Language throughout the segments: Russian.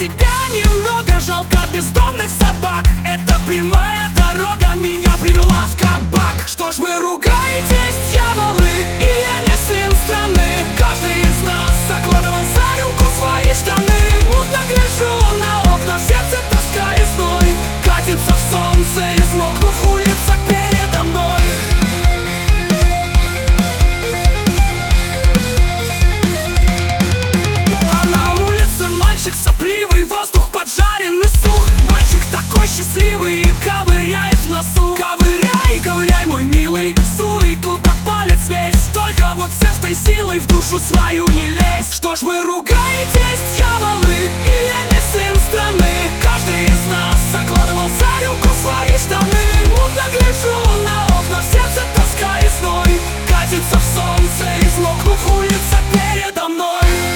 себя немного, жалко бездомных собак. Эта прямая дорога меня привела в кабак. Что ж вы ругаетесь, дьяволы, и я не сын страны? Каждый из нас закладывал за руку свои штаны. Мутно гляжу на окна, в сердце тоска и зной. Катится в солнце, измокнув улица передо мной. А на улице мальчик сопливый, воздух поджаренный сух. Мальчик такой счастливый и ковыряет в носу. Ковыряй, ковыряй, мой милый, суй туда палец весь. Только вот с этой силой в душу свою не лезь. Что ж вы ругаетесь, дьяволы, и я не сын страны? Каждый из нас закладывал за руку свои штаны. Мутно гляжу на окна, в сердце тоска и зной. Катится в солнце, измокнув улица передо мной.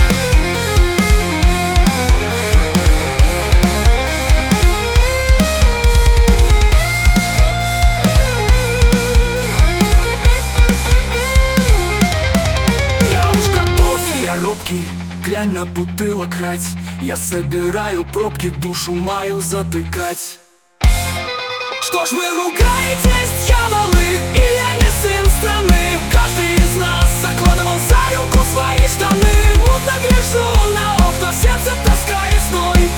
Робкий, глянь на бутылок рать. Я собираю пробки, душу мою затыкать. Что ж вы ругаетесь, дьяволы, и я не сын страны? Каждый из нас закладывал за руку свои штаны. Мутно гляжу на окна, в сердце тоска и зной.